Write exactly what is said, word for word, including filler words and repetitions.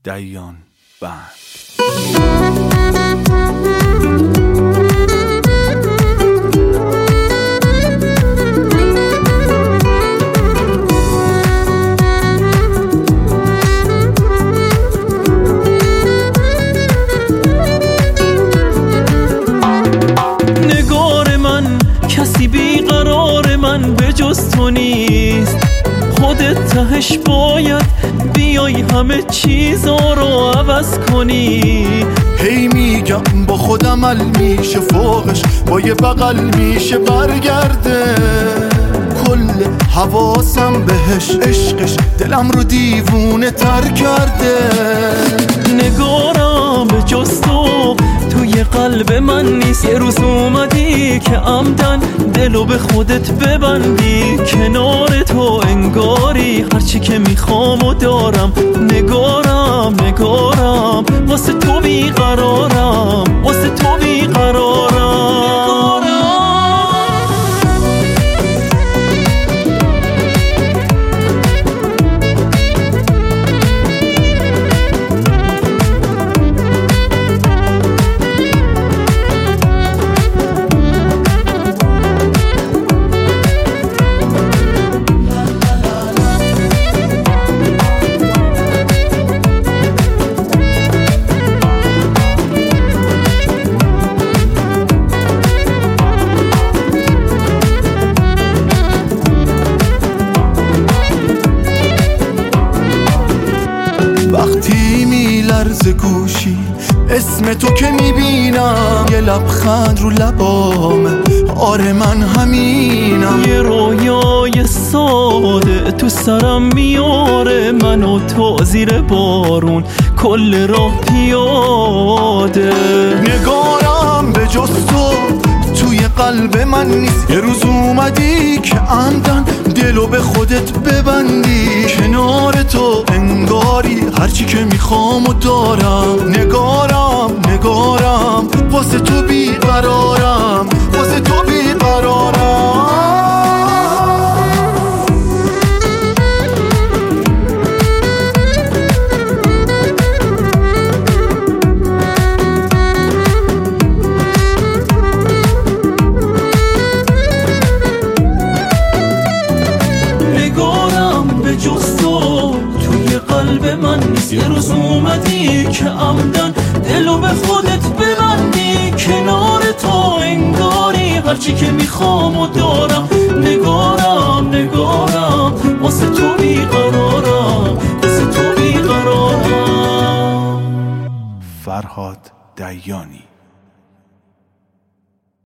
دیان بند. نگار من کسی بیقرار من به جز تو نیست، خودت تهش باید بیای همه چیزا رو عوض کنی. هی میگم با خودم عمل میشه فوقش، با یه بغل میشه برگرده. کل حواسم بهش، عشقش دلم رو دیوونه تر کرده. نگارم به جز تو توی قلب من نیست. یه روز اومدی که عمدن دلو به خودت ببندی، کنار تو انگاری هرچی که میخوام و دارم. نگارم نگارم واسه تو بیقرارم، واسه تو بیقرارم. وقتی میلرزه گوشی اسم تو که میبینم، یه لبخند رو لبامه، آره من همینم. یه رویای ساده تو سرم میاره، من و تو زیر بارون کل راه پیاده. نگارم به جز تو توی قلب من نیست. یه روز اومدی که عمدن دلو به خودت ببندی، کنار تو انگاری هرچی که میخوام و دارم. نگارم نگارم واسه تو بیقرارم، واسه تو بیقرارم. جز تو توی قلب من نیست. یه روز اومدی که عمدن دلو به خودت ببندی، کنار تو انگاری هرچی که میخوام و دارم. نگارم نگارم واسه تو بیقرارم، واسه تو بیقرارم. فرهاد دیانی.